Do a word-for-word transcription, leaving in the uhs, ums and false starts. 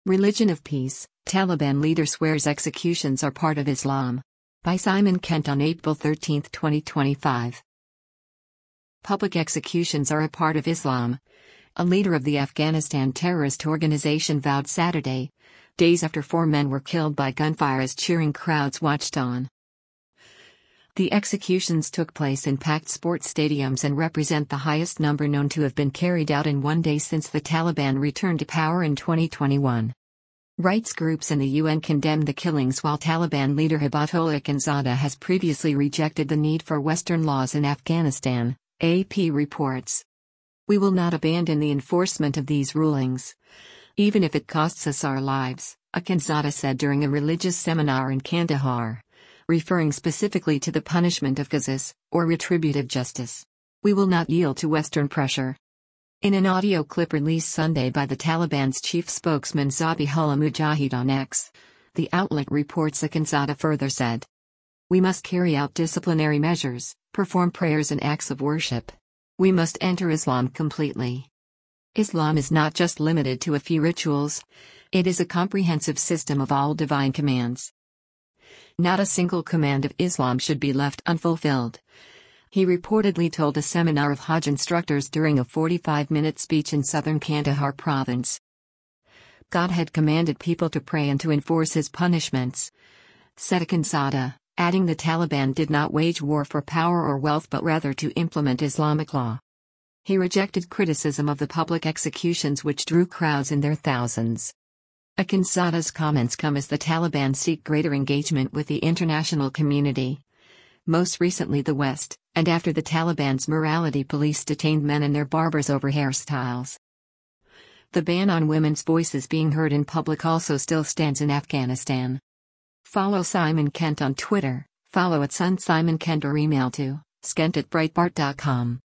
Religion of Peace, Taliban leader swears executions are part of Islam. By Simon Kent on April thirteenth, twenty twenty-five. Public executions are a part of Islam. A leader of the Afghanistan terrorist organization vowed Saturday, days after four men were killed by gunfire as cheering crowds watched on. The executions took place in packed sports stadiums and represent the highest number known to have been carried out in one day since the Taliban returned to power in twenty twenty-one. Rights groups and the U N condemned the killings, while Taliban leader Hibatullah Akhundzada has previously rejected the need for Western laws in Afghanistan, A P reports. "We will not abandon the enforcement of these rulings, even if it costs us our lives," Akhundzada said during a religious seminar in Kandahar, referring specifically to the punishment of qisas, or retributive justice. "We will not yield to Western pressure." In an audio clip released Sunday by the Taliban's chief spokesman Zabihullah Mujahid on X, the outlet reports Akhundzada further said, "We must carry out disciplinary measures, perform prayers and acts of worship. We must enter Islam completely. Islam is not just limited to a few rituals, it is a comprehensive system of all divine commands. Not a single command of Islam should be left unfulfilled," he reportedly told a seminar of Hajj instructors during a forty-five minute speech in southern Kandahar province. God had commanded people to pray and to enforce his punishments, said Akhundzada, adding the Taliban did not wage war for power or wealth but rather to implement Islamic law. He rejected criticism of the public executions which drew crowds in their thousands. Akhundzada's comments come as the Taliban seek greater engagement with the international community, most recently the West, and after the Taliban's morality police detained men and their barbers over hairstyles. The ban on women's voices being heard in public also still stands in Afghanistan. Follow Simon Kent on Twitter, follow at Sun Simon Kent or email to skent at breitbart dot com.